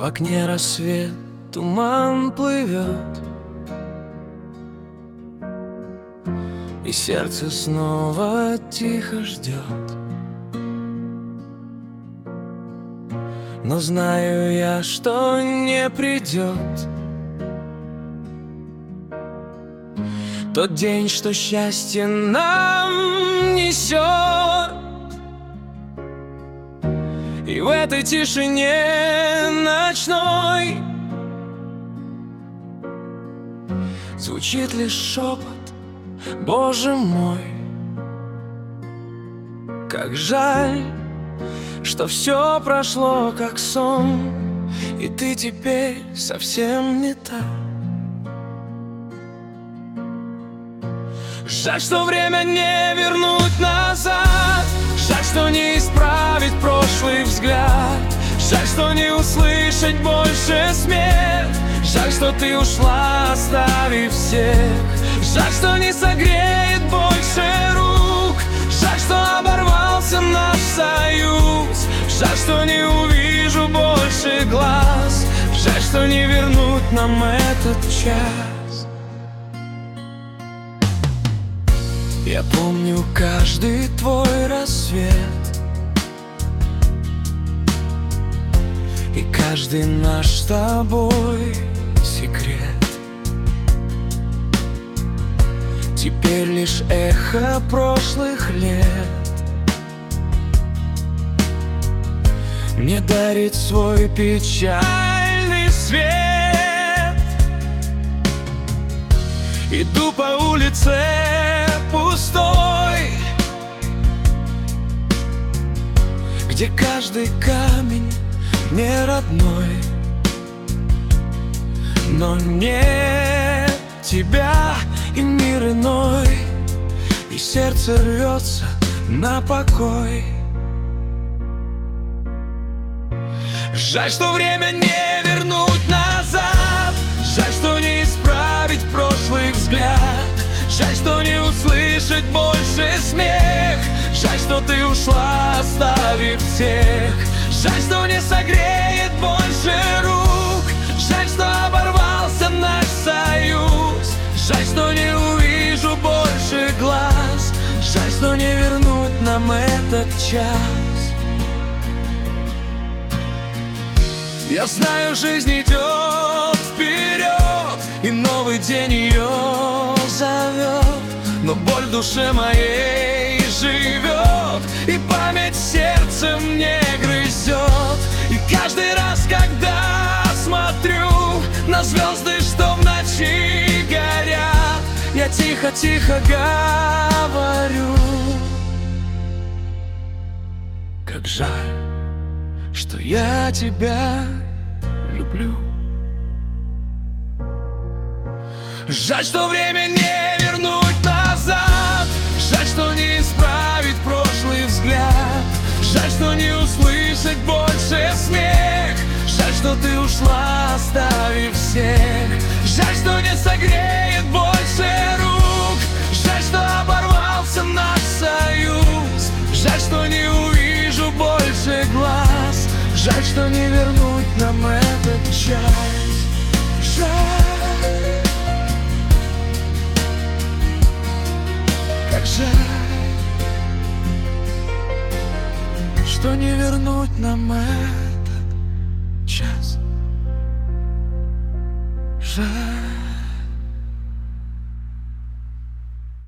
В окне рассвет, туман плывет, и сердце снова тихо ждет. Но знаю я, что не придет тот день, что счастье нам несет. И в этой тишине ночной звучит лишь шепот: Боже мой, как жаль, что все прошло как сон, и ты теперь совсем не та. Жаль, что время не вернуть назад, жаль, что не исправить прошлый взгляд, жаль, что не услышать больше смех, жаль, что ты ушла, оставив всех, жаль, что не согреет больше рук, жаль, что оборвался наш союз, жаль, что не увижу больше глаз, жаль, что не вернуть нам этот час. Я помню каждый твой рассвет и каждый наш с тобой секрет. Теперь лишь эхо прошлых лет мне дарит свой печальный свет. Иду по улице пустой, где каждый камень не родной, но нет тебя и мир иной, и сердце рвется на покой. Жаль, что время не вернуть назад, жаль, что не исправить прошлый взгляд, жаль, что не услышать больше смех, жаль, что ты ушла, оставив всех, жаль, что не согреет больше рук, жаль, что оборвался наш союз, жаль, что не увижу больше глаз, жаль, что не вернуть нам этот час. Я знаю, жизнь идет вперед, и новый день ее зовет, но боль в душе моей живет, и память сердцем не грызет. И каждый раз, когда смотрю на звезды, что в ночи горят, я тихо-тихо говорю: как жаль, что я тебя люблю. Жаль, что время не вернуть назад, жаль, что не исправить прошлый взгляд, жаль, что не услышать больше смех, жаль, что ты ушла, оставив всех, жаль, что не согреет больше рук, жаль, что оборвался наш союз, жаль, что не увижу больше глаз, жаль, что не вернуть нам этот час. Жаль, как жаль, что не вернуть нам этот час. Жаль.